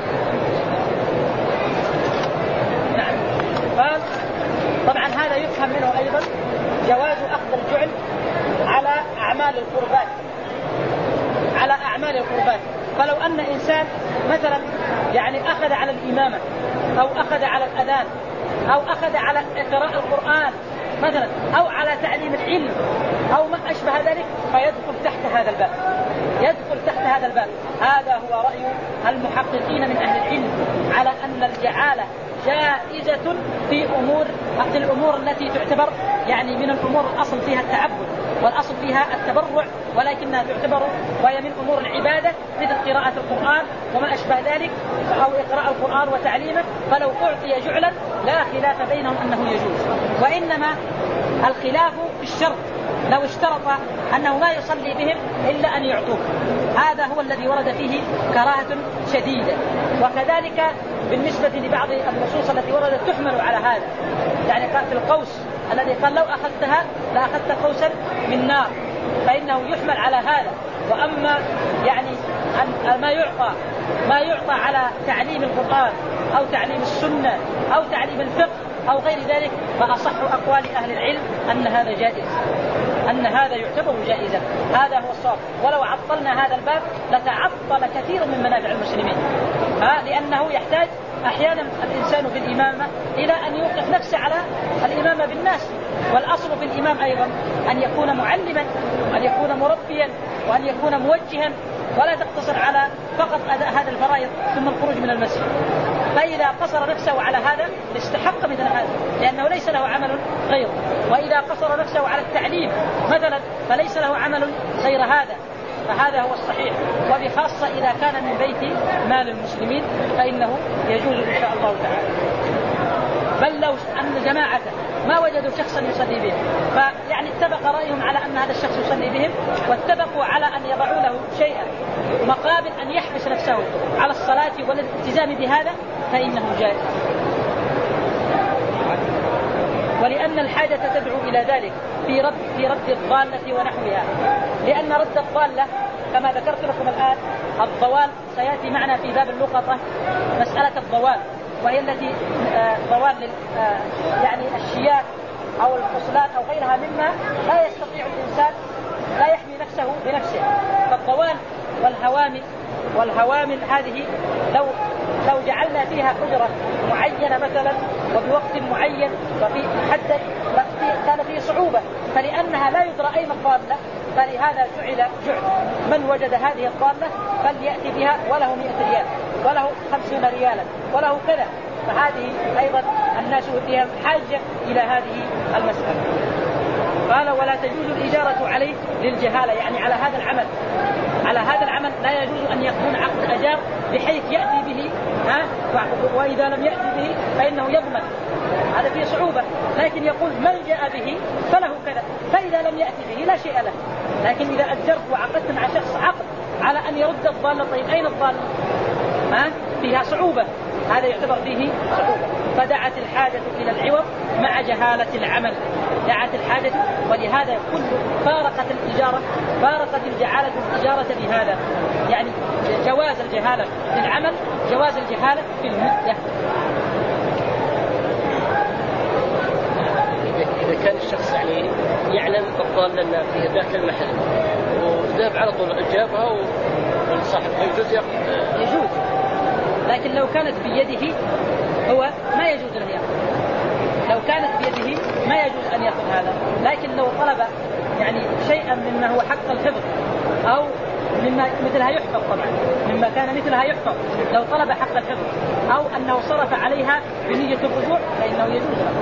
Speaker 2: نعم. طبعا هذا يفهم منه أيضا جواز أخذ الجعل على أعمال القربات، على أعمال القربات. فلو أن إنسان مثلا يعني أخذ على الإمامة أو أخذ على الأذان أو أخذ على قراءة القرآن مثلا أو على تعليم العلم أو ما أشبه ذلك، فيدخل تحت هذا الباب، يدخل تحت هذا الباب. هذا هو رأي المحققين من أهل العلم على أن الجعالة جائزة في الأمور التي تعتبر يعني من الأمور الأصل فيها التعبد والأصل فيها التبرع، ولكنها تعتبر وهي من أمور العبادة مثل قراءة القرآن وما أشبه ذلك أو إقراء القرآن وتعليمه. فلو أعطي جعلا لا خلاف بينهم أنه يجوز، وإنما الخلاف في الشرط. لو اشترط أنه لا يصلي بهم إلا أن يعطوه، هذا هو الذي ورد فيه كراهة شديدة. وكذلك بالنسبة لبعض النصوص التي وردت تحمل على هذا، يعني قال في القوس الذي قال لو أخذتها لأخذت قوسا من نار، فإنه يحمل على هذا. وأما يعني ما يعطى على تعليم القرآن أو تعليم السنة أو تعليم الفقه أو غير ذلك، فأصح أقوال أهل العلم أن هذا جائز، أن هذا يعتبر جائزا. هذا هو الصواب. ولو عطلنا هذا الباب لتعطل كثير من منافع المسلمين، لأنه يحتاج أحيانا الإنسان في الإمامة إلى أن يوقف نفسه على الإمامة بالناس. والأصل في الإمام أيضا أن يكون معلما، أن يكون مربيا، وأن يكون موجها، ولا تقتصر على فقط أداء هذا الفرائض ثم الخروج من المسجد. فإذا قصر نفسه على هذا استحق مثل هذا، لأنه ليس له عمل غيره. وإذا قصر نفسه على التعليم مثلا فليس له عمل غير هذا، فهذا هو الصحيح. وبخاصة إذا كان من بيت مال المسلمين فإنه يجوز إن شاء الله تعالى. بل لو أن جماعة ما وجدوا شخصا يصلي بهم، فيعني اتفق رأيهم على أن هذا الشخص يصلي بهم، واتفقوا على أن يضعوا له شيئا مقابل أن يحبس نفسه على الصلاة والالتزام بهذا، فإنه جائز. ولأن الحاجة تدعو إلى ذلك في رد الضالة ونحوها، لأن رد الضالة كما ذكرت لكم الآن الضوال سيأتي معنا في باب اللقطة مسألة الضوال، وهي التي ضوال يعني الشياء أو الفصلان أو غيرها مما لا يستطيع الإنسان لا يحمي نفسه بنفسه. فالضوال والهوامل هذه لو جعلنا فيها حجرة معينة مثلا وبوقت معين وفي حد كان فيه صعوبة، فلأنها لا يدرى أين الضالة فلهذا جعل من وجد هذه الضالة فليأتي بها وله 100 ريال وله 50 ريالا وله كذا. فهذه أيضا الناس فيها حاجة إلى هذه المسألة. قال ولا تجوز الإجارة عليه للجهالة، يعني على هذا العمل لا يجوز أن يكون عقد أجار بحيث يأتي به وإذا لم يأتي به فإنه يضمن، هذا فيه صعوبة. لكن يقول من جاء به فله كذا، فإذا لم يأتي به لا شيء له. لكن إذا أجرت وعقدت مع شخص عقد على أن يرد الضالة، طيب أين الضالة؟ فيها صعوبة، هذا يعتبر فيه صعوبة. فدعت الحاجة إلى العوض مع جهالة العمل، دعت الحاجة، ولهذا كل فارقت الجهالة الإجارة بهذا، يعني جواز الجهالة في العمل جواز الجهالة في المدة.
Speaker 3: إذا كان الشخص يعني يعلم الضالة أن فيها داخل المحل وذهب على طول جابها والصاحب
Speaker 2: يجوز، لكن لو كانت بيده هو ما يجوز له يأخذ. لو كانت بيده ما يجوز أن يأخذ هذا. لكن لو طلب يعني شيئا مما هو حق الحفظ أو مما مثلها يحفظ، طبعا مما كان مثلها يحفظ، لو طلب حق الحفظ أو أنه صرف عليها بنية الرجوع فإنه يجوز له.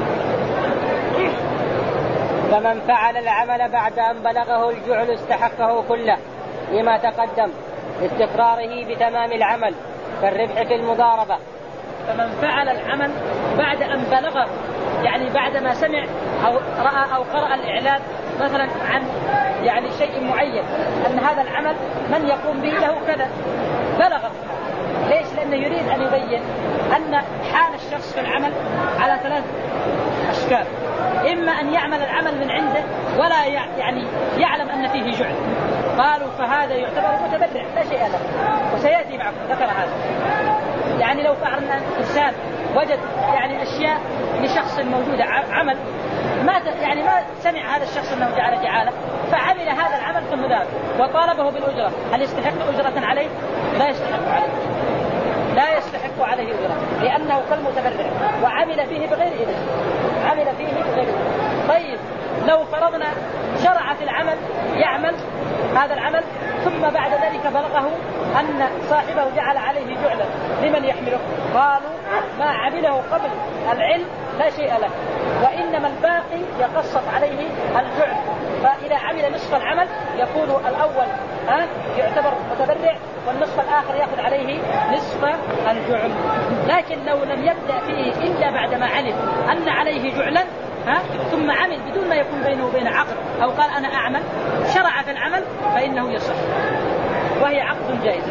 Speaker 1: فمن فعل العمل بعد أن بلغه الجعل استحقه كله لما تقدم لاستقراره بتمام العمل كالربح في المضاربة.
Speaker 2: فمن فعل العمل بعد أن بلغه، يعني بعد ما سمع أو رأى أو قرأ الإعلان مثلا عن يعني شيء معين أن هذا العمل من يقوم به له كذا، بلغه. ليش؟ لأنه يريد أن يبين أن حال الشخص في العمل على 3 أشكال: إما أن يعمل العمل من عنده ولا يعني يعلم أن فيه جعل، قالوا فهذا يعتبر متبرع لا شيء له، وسيأتي معكم ذكر هذا. يعني لو فعلنا إنسان وجد يعني أشياء لشخص موجود عمل ما سمع هذا الشخص أنه جعل جعالة فعمل هذا العمل ثم ذهب وطالبه بالأجرة، هل يستحق أجرة عليه؟ لا يستحق عليه أجرة، لأنه كالمتبرع وعمل فيه بغير إذن. طيب لو فرضنا شرع في العمل يعمل هذا العمل ثم بعد ذلك بلغه أن صاحبه جعل عليه جعلا، لمن يحمله؟ قالوا ما عمله قبل العلم لا شيء له، وإنما الباقي يقسط عليه الجعل. فإذا عمل نصف العمل يكون الأول يعتبر متبرع والنصف الآخر يأخذ عليه نصف الجعل. لكن لو لم يبدأ فيه إلا بعد ما علم أن عليه جعلا ثم عمل بدون ما يكون بينه وبين عقد أو قال أنا أعمل شرع في العمل فإنه يصح، وهي عقد جائز.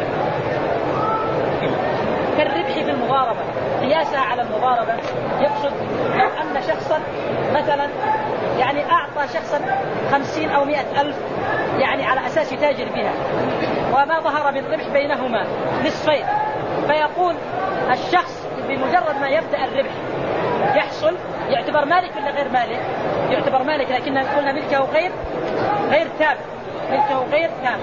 Speaker 2: كالربح في المضاربة، قياسها على المضاربة يقصد لو أن شخصا مثلا يعني أعطى شخصا 50 أو 100 ألف يعني على أساس يتاجر بها، وما ظهر من ربح بينهما نصفين، فيقول الشخص بمجرد ما يبدأ الربح يحصل يعتبر مالك ولا غير مالك؟ يعتبر مالك، لكن قلنا ملكه غير تام، ملكه غير تام.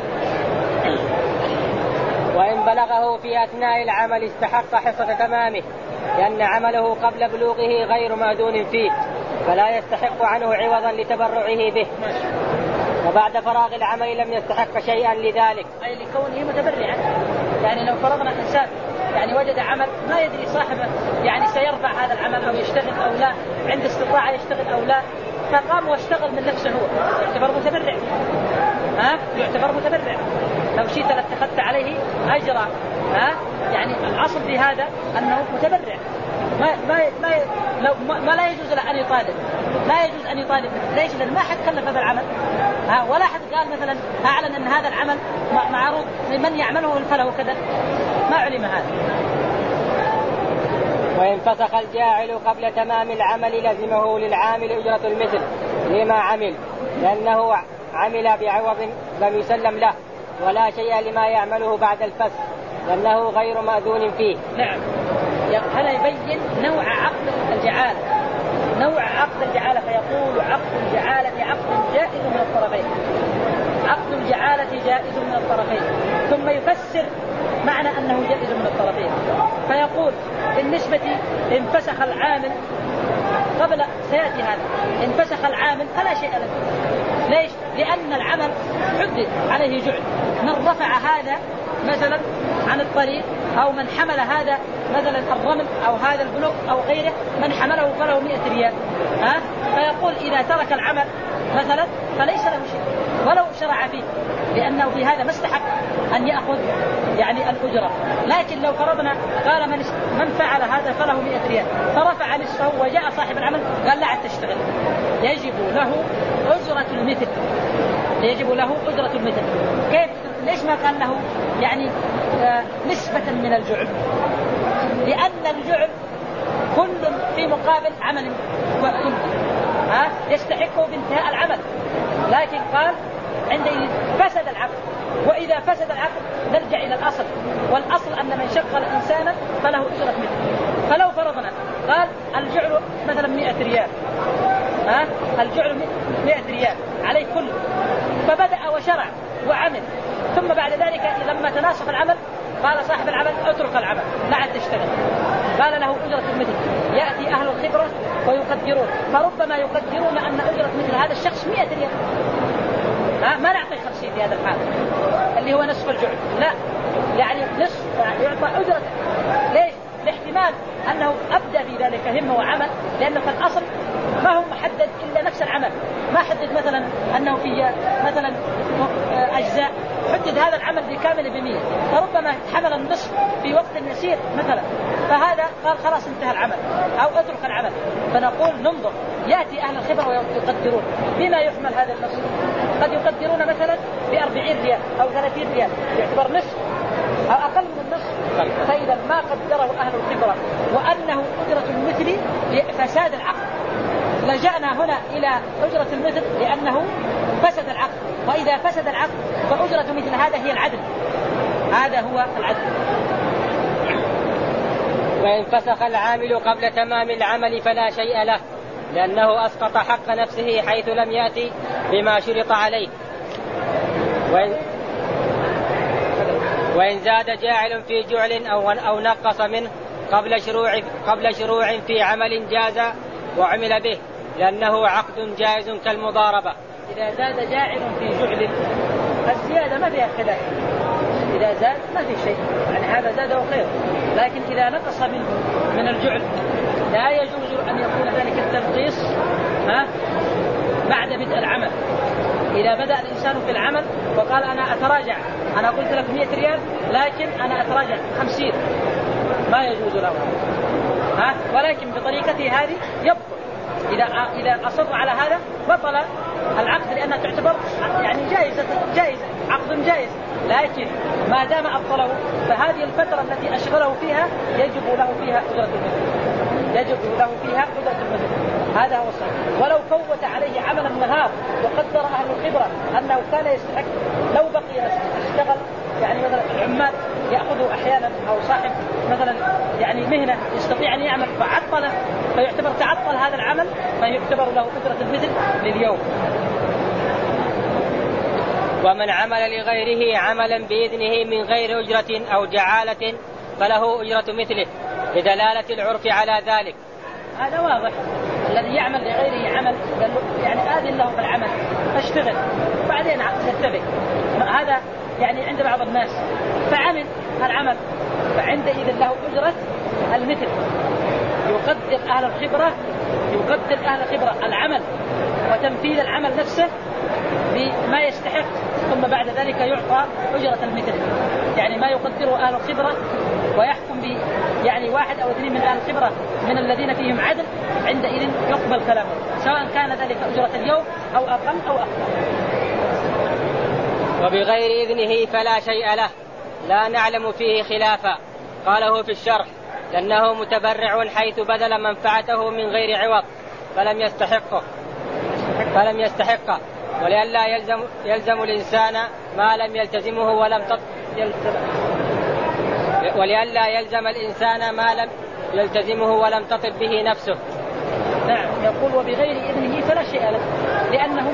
Speaker 1: وإن بلغه في أثناء العمل استحق حصة تمامه، لأن عمله قبل بلوغه غير مأذون فيه، فلا يستحق عنه عوضا لتبرعه به، وبعد فراغ العمل لم يستحق شيئا لذلك،
Speaker 2: أي لكونه متبرعا. يعني لو فرضنا إنسان يعني وجد عمل ما يدري صاحبه يعني سيرفع هذا العمل أو يشتغل أو لا، عند استطاعة يشتغل أو لا، فقام واشتغل من نفسه هو، يعتبر متبرع. يعتبر متبرع. لو شئت لاتخذت عليه أجرا. يعني الأصل في هذا أنه متبرع. ما لا يجوز له أن يطالب، لا يجوز أن يطالب. ليش؟ لأن ما حد كلف هذا العمل، ولا حد قال مثلا أعلن أن هذا العمل معروض لمن يعمله فله كذا، ما علم هذا.
Speaker 1: وإن فسخ الجاعل قبل تمام العمل لزمه للعامل أجرة المثل لما عمل، لأنه عمل بعوض لم يسلم له، ولا شيء لما يعمله بعد الفسخ، لأنه غير مأذون فيه.
Speaker 2: نعم. هذا يبين نوع عقد الجعالة، نوع عقد الجعالة، فيقول عقد الجعالة عقد جائز من الطرفين، عقد الجعالة جائز من الطرفين، ثم يفسر معنى أنه جائز من الطرفين، فيقول بالنسبة إن فسخ العامل قبل، سيأتي هذا، إن فسخ العامل فلا شيء له. ليش؟ لأن العمل حدد عليه جعل، من رفع هذا مثلا عن الطريق، أو من حمل هذا مثلا الرمل أو هذا البلوك أو غيره، من حمله فله 100 ريال. فيقول إذا ترك العمل مثلا فليس له شيء ولو شرع فيه، لأنه في هذا ما استحق أن يأخذ يعني الأجرة. لكن لو فرضنا قال من فعل هذا فله 100 ريال، فرفع نصفه وجاء صاحب العمل قال لا عاد تشتغل، يجب له أجرة المثل، يجب له أجرة المثل. كيف؟ ليش ما قال له يعني نسبة من الجعل؟ لأن الجعل كل في مقابل عمل وكل يستحقه بانتهاء العمل، لكن قال عندئذ فسد العقد، وإذا فسد العقد نرجع إلى الأصل، والأصل أن من شغل إنسانا فله أجرة مثل. فلو فرضنا قال الجعل مثلا 100 ريال، الجعل 100 ريال عليه كله، فبدأ وشرع وعمل، ثم بعد ذلك لما تناصف العمل قال صاحب العمل اترك العمل لا عاد تشتغل، قال له أجرة المثل. يأتي أهل الخبرة ويقدرون، فربما يقدرون أن أجرة مثل هذا الشخص 100 ريال، ما نعطي 50 في هذا الحال اللي هو نصف الجعل، لا، يعني نصف يعطى أجرة. ليش؟ لاحتمال أنه أبدأ في ذلك همة وعمل، لأنه في الأصل ما هو محدد إلا نفس العمل، ما حدد مثلا أنه في مثلا أجزاء، حدد هذا العمل بكامل ب100، فربما حمل النصف في وقت يسير مثلا، فهذا قال خلاص انتهى العمل أو اترك العمل. فنقول ننظر، يأتي أهل الخبرة ويقدرون بما يحمل هذا النصف، قد يقدرون مثلا ب40 ريال أو 30 ريال، يعتبر نصف أو أقل من النصف. فإذا ما قدره أهل الخبرة وأنه أجرة المثل لفساد العقد، لجأنا هنا إلى أجرة المثل لأنه فسد العقد، وإذا فسد العقد فأجرة مثل هذا هي العدل، هذا هو العدل.
Speaker 1: وإن فسخ العامل قبل تمام العمل فلا شيء له، لأنه أسقط حق نفسه حيث لم يأتي بما شرط عليه. وإن زاد جاعل في جعل أو نقص منه قبل شروع في عمل جاز وعمل به، لأنه عقد جائز كالمضاربة.
Speaker 2: إذا زاد جاعل في جعل، الزيادة ما فيها خلاف، إذا زاد ما في شيء، يعني هذا زاد وخير. لكن إذا نقص منه من الجعل لا يجوز أن يكون ذلك التنقيص بعد بدء العمل. إذا بدأ الإنسان في العمل وقال أنا أتراجع، أنا قلت لك 100 ريال لكن أنا أتراجع 50، ما يجوز له، ولكن بطريقته هذه يبطل. إذا أصر على هذا بطل العقد، لأنها تعتبر يعني جائز، عقد جائز، لكن ما دام أبطله فهذه الفترة التي أشغله فيها يجب له فيها أجرة المثل، يجب له فيها أجرة المثل. هذا هو الصحيح. ولو فوت عليه عمل النهار وقدر أهل الخبرة أنه كان يستحق، لو بقي اشتغل، يعني مثلا العمال يأخذوا أحيانا أو صاحب مثلا يعني مهنة يستطيع أن يعمل فعطله فيعتبر تعطل هذا العمل فيعتبر له أجرة المثل لليوم.
Speaker 1: ومن عمل لغيره عملا بإذنه من غير أجرة أو جعالة فله أجرة مثله لدلالة العرف على ذلك.
Speaker 2: هذا واضح. الذي يعمل لغيره عمل يعني آذن له بالعمل فاشتغل بعدين يتبع، هذا يعني عند بعض الناس فعمل العمل فعندئذ له أجرة المثل. يقدر أهل الخبرة العمل وتنفيذ العمل نفسه بما يستحق، ثم بعد ذلك يعطى أجرة المثل، يعني ما يقدره أهل الخبرة ويحكم ب يعني 1 أو 2 من أهل الخبرة من الذين فيهم عدل، عندئذ يقبل كلامه سواء كان ذلك أجرة اليوم أو أقل أو أكثر.
Speaker 1: وبغير إذنه فلا شيء له لا نعلم فيه خلافا. قاله في الشرح لأنه متبرع حيث بذل منفعته من غير عوض فلم يستحقه ولئلا يلزم الإنسان ما لم يلتزمه ولم تطب به نفسه.
Speaker 2: نعم. يقول وبغير إذنه فلا شيء له لأنه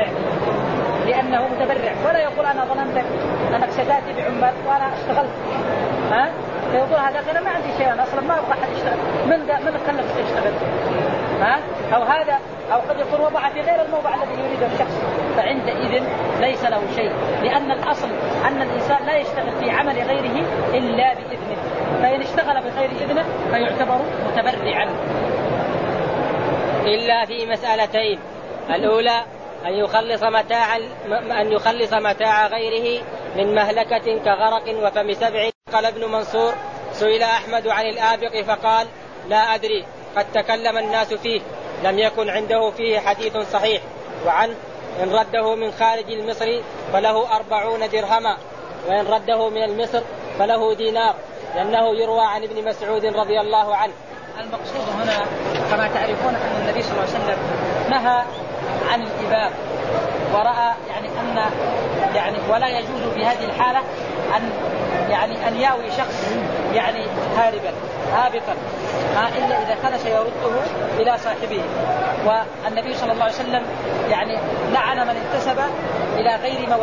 Speaker 2: متبرع ولا يقول أنا ظلمتك أنا كسداتي بعمال وأنا اشتغلت يقول هذا أنا ما عندي شيء أنا أصلا ما أبغى أحد يشتغل من كلفك يشتغل أو هذا أو قد يكون وضع في غير الموضع الذي يريده الشخص فعندئذ ليس له شيء، لأن الأصل أن الإنسان لا يشتغل في عمل غيره إلا بإذنه، فإن اشتغل بغير إذنه فيعتبر متبرعا.
Speaker 1: إلا في مسألتين: الأولى أن يخلص متاع غيره من مهلكة كغرق وفم سبع. قال ابن منصور: سئل أحمد عن الآبق فقال: لا أدري، قد تكلم الناس فيه، لم يكن عنده فيه حديث صحيح. وعن إن رده من خارج المصر فله 40 درهما، وإن رده من المصر فله دينار، لأنه يروى عن ابن مسعود رضي الله عنه.
Speaker 2: المقصود هنا كما تعرفون أن النبي صلى الله عليه وسلم نهى عن الإباء، ورأى يعني ولا يجوز في هذه الحالة أن ياوي شخص يعني هاربا هابطا إلا إذا كان سيرده إلى صاحبه. والنبي صلى الله عليه وسلم يعني لعن من انتسب إلى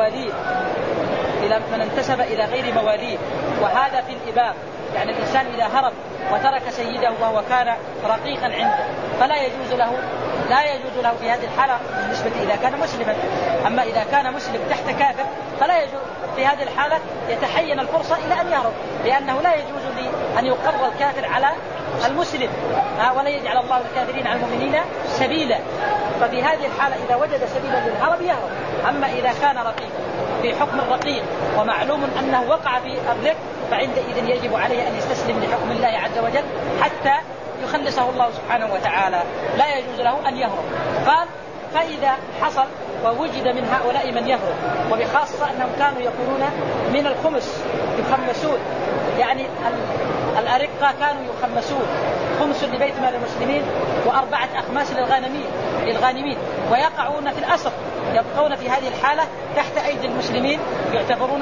Speaker 2: غير مواليه، وهذا في الإباء. يعني الإنسان إذا هرب وترك سيده وهو كان رقيقا عنده فلا يجوز له في هذه الحالة بالنسبة إذا كان مسلما. أما إذا كان مسلم تحت كافر فلا يجوز في هذه الحالة، يتحين الفرصة إلى أن يهرب، لأنه لا يجوز أن يقر الكافر على المسلم ولا يجعل الله الكافرين على المؤمنين سبيلا. ففي هذه الحالة إذا وجد سبيلا للهرب يهرب. أما إذا كان رقيق في حكم الرقيق ومعلوم أنه وقع في الرق فعندئذ يجب عليه أن يستسلم لحكم الله عز وجل حتى يخلصه الله سبحانه وتعالى، لا يجوز له أن يهرب. قال: فإذا حصل ووجد من هؤلاء من يهرب، وبخاصة أنهم كانوا يكونون من الخمس يخمسون، يعني الأرقة كانوا يخمسون، خمس لبيت مال المسلمين و4 أخماس للغانمين، ويقعون في الأسر، يبقون في هذه الحالة تحت أيدي المسلمين، يعتبرون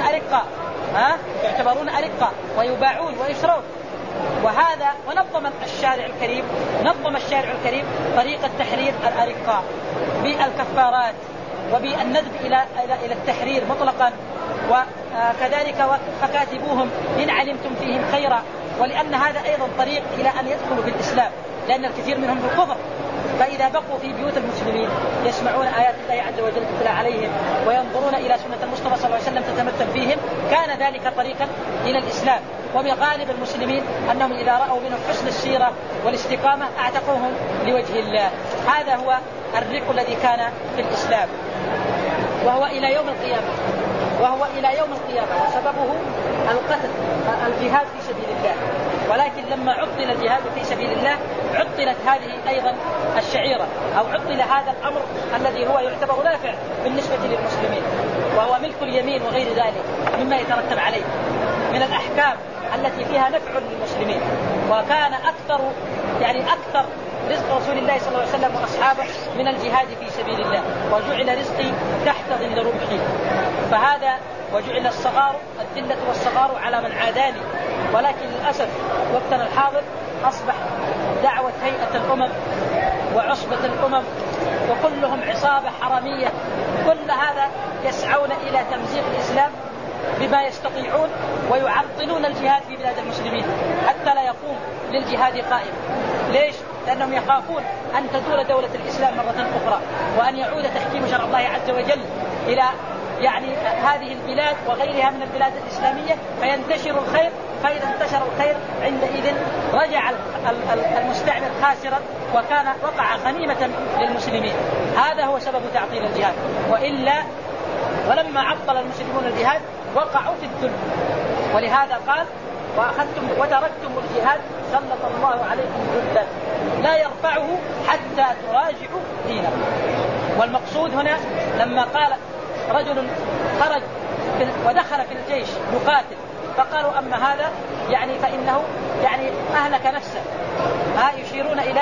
Speaker 2: أرقة ويباعون ويشرون. وهذا ونظم الشارع الكريم طريقة تحرير الأرقاء بالكفارات وبالندب إلى التحرير مطلقا، وكذلك فكاتبوهم إن علمتم فيهم خيرا، ولأن هذا أيضا طريق إلى أن يدخلوا في الإسلام، لأن الكثير منهم في الكفر. فإذا بقوا في بيوت المسلمين يسمعون آيات الله عز وجل تتلى عليهم وينظرون إلى سنة المصطفى صلى الله عليه وسلم تتمثل فيهم، كان ذلك طريقا إلى الإسلام. وبغالب المسلمين أنهم إذا رأوا منهم حسن السيرة والاستقامة أعتقوهم لوجه الله. هذا هو الرق الذي كان في الإسلام، وهو إلى يوم القيامة، وسببه القتل، الجهاد في سبيل الله. ولكن لما عطل الجهاد في سبيل الله عطلت هذه أيضا الشعيرة، أو عطل هذا الأمر الذي هو يعتبر نافع بالنسبة للمسلمين، وهو ملك اليمين وغير ذلك مما يترتب عليه من الأحكام التي فيها نفع للمسلمين. وكان أكثر رزق رسول الله صلى الله عليه وسلم وأصحابه من الجهاد في سبيل الله، وجعل رزقي تحت ظل رمحي. فهذا وجعل الذلة والصغار على من عاداني، ولكن للأسف وقتنا الحاضر أصبح دعوة هيئة الأمم وعصبة الأمم وكلهم عصابة حرامية، كل هذا يسعون إلى تمزيق الإسلام بما يستطيعون، ويعطلون الجهاد في بلاد المسلمين حتى لا يقوم للجهاد قائم. ليش؟ لأنهم يخافون أن تزول دولة الإسلام مرة أخرى، وأن يعود تحكيم شرع الله عز وجل إلى هذه البلاد وغيرها من البلاد الإسلامية فينتشر الخير. فإذا انتشر الخير عندئذ رجع المستعمر خاسرا وكان وقع غنيمة للمسلمين. هذا هو سبب تعطيل الجهاد، وإلا ولما عطل المسلمون الجهاد وقعوا في الذل. ولهذا قال وأخذتم وتركتم الجهاد سلط الله عليكم ذلا لا يرفعه حتى تراجعوا دينكم. والمقصود هنا لما قال رجل خرج ودخل في الجيش يقاتل فقالوا أما هذا فإنه أهلك نفسه، يشيرون إلى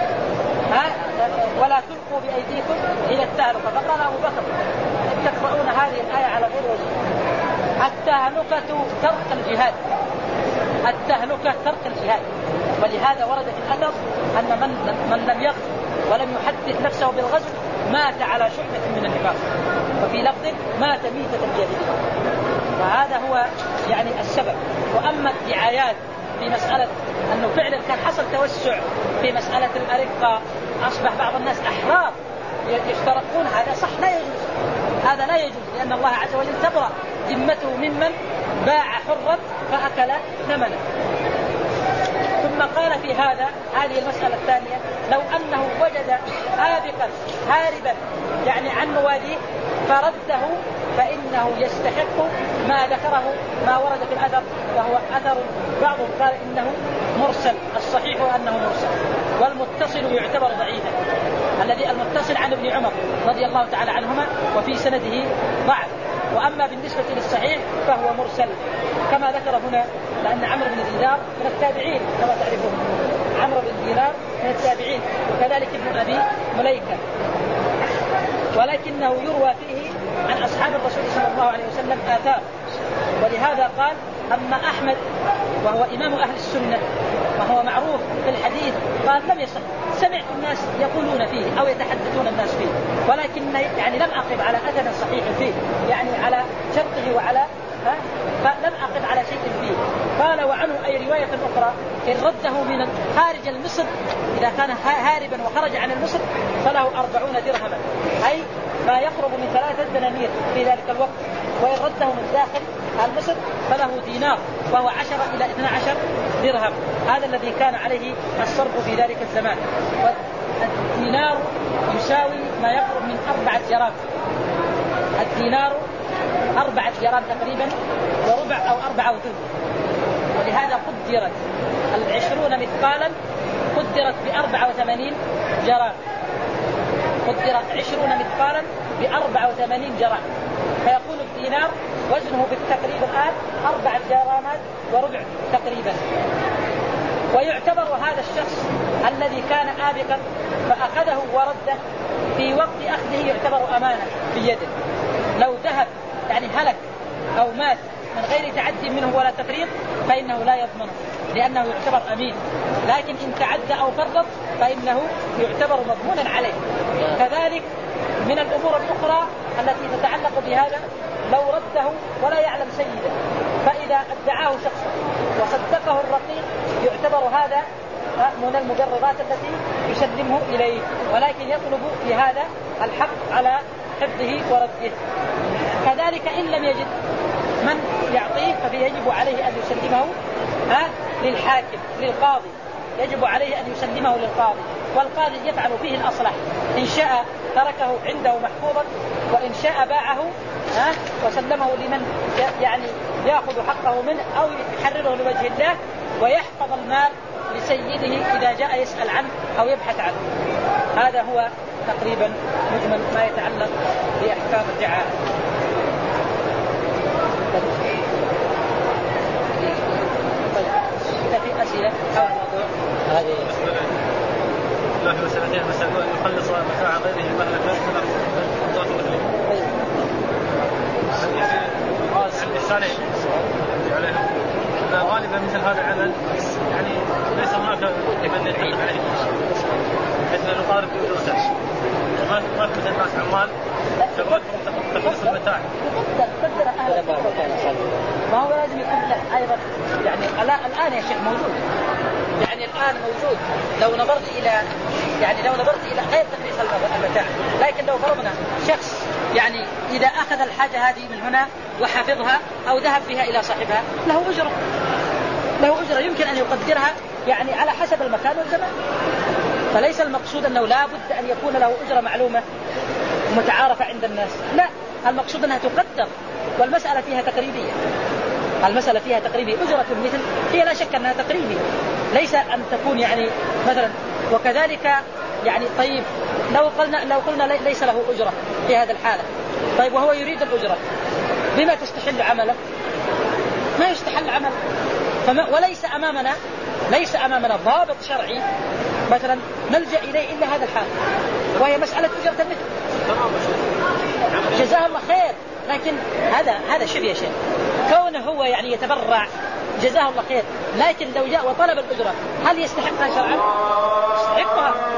Speaker 2: ولا تلقوا بأيديكم إلى التهلكة. فقال أبو بكر تقرؤون هذه الآية على غير وجه، التهلكة ترك الجهاد، التهلكة ترك الجهاد. ولهذا ورد في الأثر أن من لم يغزو ولم يحدث نفسه بالغزو مات على شعبة من النفاق، وفي لفظ مات ميتة الجاهلية. وهذا هو السبب. وأما الدعايات في مسألة أنه فعلا كان حصل توسع في مسألة الأرقة، أصبح بعض الناس أحرار يشترطون، هذا صح لا يجوز، هذا لا يجوز، لأن الله عز وجل تبرأ ذمته ممن باع حرا فأكل ثمنه. ثم قال في هذه المسألة الثانية لو أنه وجد آبقا هاربا عن مواليه فرده فإنه يستحق ما ذكره ما ورد في الأثر، وهو أثر بعضهم قال إنه مرسل، الصحيح أنه مرسل، والمتصل يعتبر ضعيفا. الذي المتصل عن ابن عمر رضي الله تعالى عنهما وفي سنده ضعف. وأما بالنسبة للصحيح فهو مرسل كما ذكر هنا، لأن عمرو بن دينار من التابعين كما تعرفون، عمرو بن دينار من التابعين، وكذلك ابن أبي مليكة، ولكنه يروى فيه عن أصحاب الرسول صلى الله عليه وسلم آثار. ولهذا قال أما أحمد وهو إمام أهل السنة وهو معروف في الحديث قال لم يصح، سمعت الناس يقولون فيه أو يتحدثون الناس فيه، ولكن لم أقف على أثر صحيح فيه، على شرطه وعلى فلم أقف على شيء فيه. قال وعنه أي رواية أخرى إن رده من خارج المصر، إذا كان هاربا وخرج عن المصر فله 40 درهما، أي ما يقرب من 3 دنانير في ذلك الوقت. وإن رده من داخل المصر فله دينار، وهو 10 إلى 12 درهم. هذا الذي كان عليه الصرف في ذلك الزمان. والدينار يساوي ما يقرب من 4 جرام، الدينار 4 جرام تقريبا وربع أو 4 وثلث. ولهذا قدرت 20 مثقالا قدرت ب84 جرام، قدرت 20 مثقالا ب84 جرام. فيكون الدينار وزنه بالتقريب الآن 4 جرامات وربع تقريبا. ويعتبر هذا الشخص الذي كان آبقا فأخذه ورده في وقت أخذه يعتبر أمانة في يده. لو ذهب هلك أو مات من غير تعدي منه ولا تفريط فإنه لا يضمنه، لأنه يعتبر أمين. لكن إن تعدى أو فرط فإنه يعتبر مضمونا عليه. كذلك من الأمور الأخرى التي تتعلق بهذا لو رده ولا يعلم سيده، فإذا ادعاه شخص وصدقه الرقيق يعتبر هذا من المجربات التي يسلمه إليه، ولكن يطلب في هذا الحق على حفظه ورده. كذلك إن لم يجد من يعطيه فيجب عليه أن يسلمه للحاكم للقاضي، يجب عليه أن يسلمه للقاضي، والقاضي يفعل فيه الأصلح، إن شاء تركه عنده محفوظا، وإن شاء باعه وسلمه لمن يأخذ حقه منه أو يحرره لوجه الله، ويحفظ المال لسيده إذا جاء يسأل عنه أو يبحث عنه. هذا هو تقريبا مجمل ما يتعلق بأحكام الرعاية. في أسئلة حول الموضوع هذه
Speaker 4: مسألتين، مسألة أن يخلص متاع غيره المهلكات من الضغط والليل. الثاني عليه غالبا مثل هذا العمل يعني ليس هناك من يتفق عليه مثل القارب بأجرته ما في مثل الناس عمال شغلات تخلص المتاع.
Speaker 2: تقدر أهل ما هو لازم يكون له أيضا يعني الآن يا شيخ موجود يعني الآن موجود لو نظرت إلى غير تخليص المتاع. لكن لو فرضنا شخص يعني إذا أخذ الحاجة هذه من هنا وحفظها أو ذهب بها إلى صاحبها له أجرة يمكن أن يقدرها يعني على حسب المكان والزمان. فليس المقصود أنه لا بد أن يكون له أجرة معلومة متعارفة عند الناس، لا، المقصود أنها تقدر. والمسألة فيها تقريبية أجرة مثل هي لا شك أنها تقريبية، ليس أن تكون يعني مثلا. وكذلك يعني طيب لو قلنا ليس له أجرة في هذا الحالة، طيب وهو يريد الأجرة بما تستحل عمله؟ ما يستحل عمله. وليس أمامنا ضابط شرعي مثلا نلجأ إليه إلا هذا الحال، وهي مسألة أجرة المثل. جزاه الله خير، لكن هذا شبه شيء كونه هو يعني يتبرع جزاه الله خير، لكن لو جاء وطلب الأجرة هل يستحقها شرعا؟ يستحقها،